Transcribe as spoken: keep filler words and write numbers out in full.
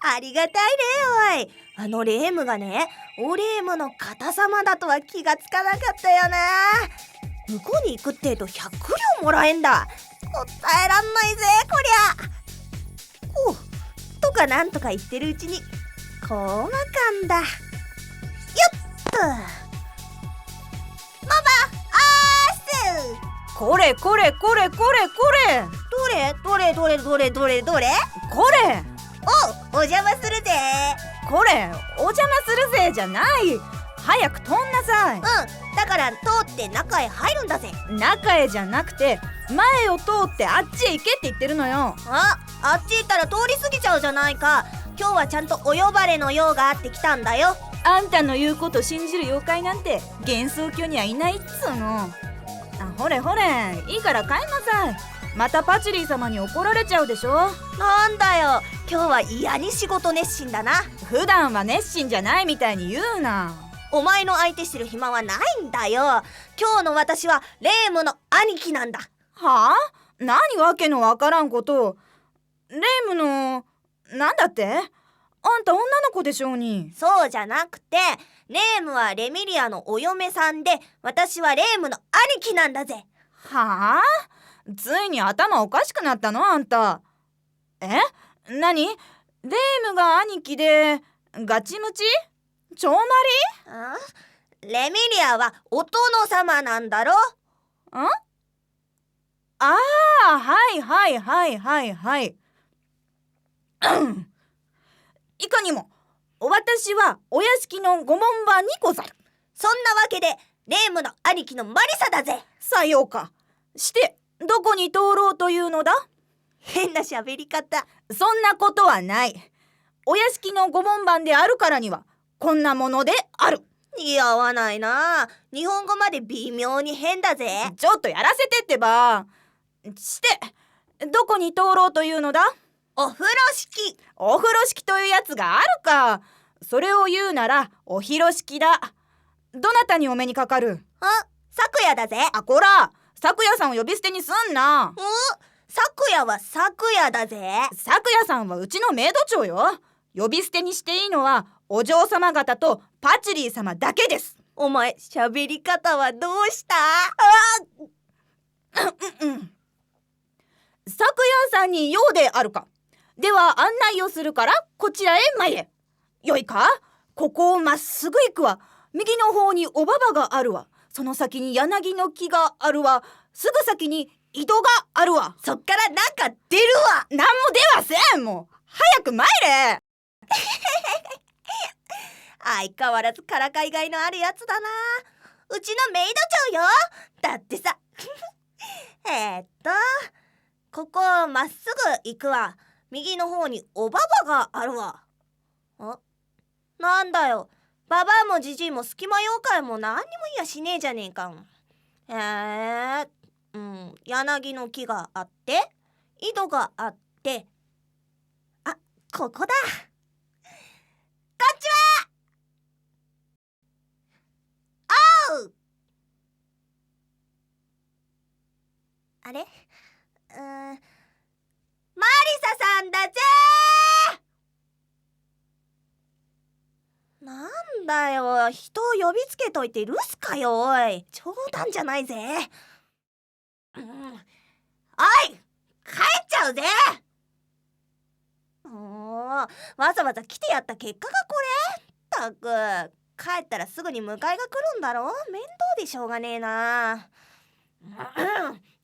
ありがたいね。おい、あのレームがね、オレームの方様だとは気がつかなかったよな。向こうに行くってえとひゃくりょうもらえんだ。答えらんないぜこりゃ。ほうとかなんとか言ってるうちにこうまかんだ。よっとママあーす。 これこれこれこれこれどれどれどれどれどれどれ。 これおお邪魔するぜ。 これお邪魔するぜじゃない。早く飛んなさい。 うんだから通って中へ入るんだぜ。 中へじゃなくて前を通ってあっちへ行けって言ってるのよ。 ああっち行ったら通り過ぎちゃうじゃないか。今日はちゃんとお呼ばれの用があって来たんだよ。 あんたの言うこと信じる妖怪なんて幻想郷にはいないっつうの。あほれほれいいから帰んなさい。またパチュリー様に怒られちゃうでしょ。 なんだよ今日は嫌に仕事熱心だな。 普段は熱心じゃないみたいに言うな。 お前の相手してる暇はないんだよ。今日の私はレームの兄貴なんだ。 はあ？何わけのわからんことを。レームのなんだって？あんた女の子でしょうに。 そうじゃなくてレームはレミリアのお嫁さんで私はレームの兄貴なんだぜ。 はあ？ついに頭おかしくなったのあんた。え？何？レームが兄貴でガチムチ？ちょうまあレミリアはお殿様なんだろ。ん？ ああはいはいはいはいはいいかにも私はお屋敷のご門番にござる。 そんなわけでレームの兄貴のマリサだぜ。 さようか。してどこに通ろうというのだ。 変な喋り方。 そんなことはない。お屋敷のご門番であるからにはこんなものである。 似合わないな。日本語まで微妙に変だぜ。 ちょっとやらせてってば。してどこに通ろうというのだ。 お風呂敷。 お風呂敷というやつがあるか。それを言うならお広敷だ。どなたにお目にかかる。 あ、昨夜だぜ。 あこら昨夜さんを呼び捨てにすんな。 お昨夜は昨夜だぜ。 昨夜さんはうちのメイド長よ。呼び捨てにしていいのはお嬢様方とパチュリー様だけです。 お前喋り方はどうした？ あうんうん昨夜さんに用であるか。では案内をするからこちらへ参れ。よいか。ここをまっすぐ行くわ。右の方におばばがあるわ。その先に柳の木があるわ。すぐ先に井戸があるわ。 そっからなんか出るわ。 なんも出はせん。もう早く参れ相変わらずからかいがいのあるやつだな。うちのメイド長よ。だってさえーっとここをまっすぐ行くわ。右の方におばばがあるわ。あ、なんだよ。ババアもジジイも隙間妖怪も何にもいやしねえじゃねえか。えー、うん、柳の木があって井戸があって、あ、ここだ。こんちは。おう。あれ、うーん、マリサさんだぜー。なんだよ、人を呼びつけといて留守かよ。おい、冗談じゃないぜ。うん、おい、帰っちゃうぜ。もうわざわざ来てやった結果がこれ。ったく帰ったらすぐに迎えが来るんだろ。面倒でしょうがねえな。うん、